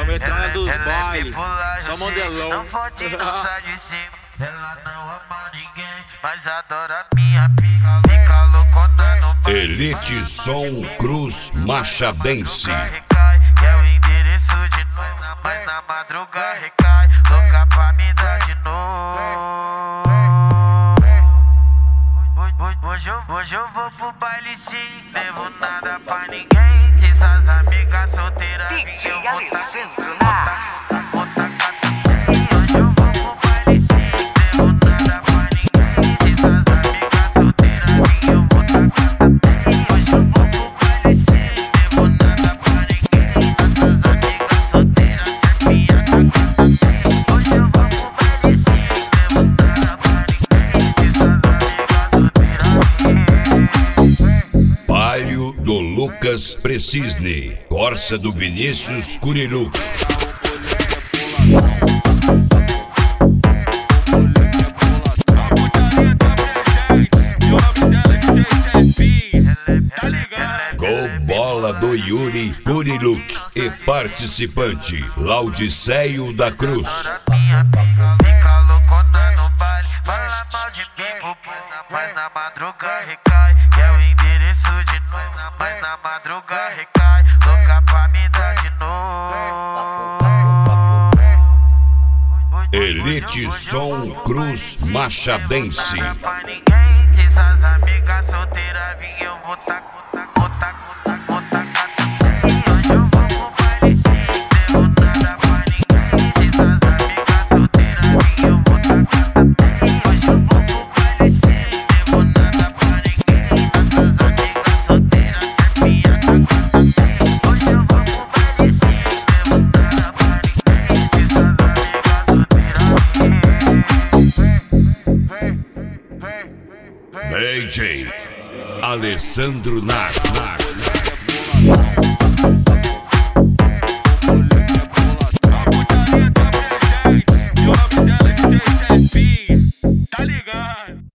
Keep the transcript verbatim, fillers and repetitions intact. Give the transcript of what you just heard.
metralha dos ela é bailes, bipolar, só eu sei. modelão. Não pode dançar de cima. Ela não ama ninguém, mas adora minha pica. Fica loucona no baile. Elite Som Cruz Machadense. Recai, que é o endereço de novo, mas na madruga recai. Louca pra me dar de novo. Hoje eu, hoje eu vou pro baile sim, devo nada pra ninguém. Tem essas amigas solteiras, D J eu vou Alessandro na hoje eu vou pro baile sim, devo nada pra ninguém. Tem essas amigas solteiras, eu vou tacar também. Hoje eu vou pro baile sim, devo nada pra ninguém. Essas amigas solteiras, é minha tacar também. Hoje eu vou pro baile sim, devo nada pra ninguém. Essas amigas solteiras. Palio do Lucas Precisne. Corsa do Vinícius Curilu. Gol bola do Yuri Curiluk e participante Laudiceio da Cruz. Minha fica, fica loucona no baile. Fala mal de mim, mas na madruga recai. Que é o endereço de novo, mas na madruga recai. Louca pra me dar de novo. Elite Som Cruz Machadense. Pra ninguém, tem essas amigas solteiras, vim eu vou tacar, vou tacar, vou tacar também. Hoje eu vou pro baile sim, devo nada pra ninguém. Tem essas amigas solteiras, vim eu vou tacar também. Hoje eu vou pro baile sim, devo nada pra ninguém. Essas amigas solteiras, é minha tacar também. Hoje eu vou pro baile sim, devo nada pra ninguém. Tem essas amigas solteiras. D J Alessandro Nar.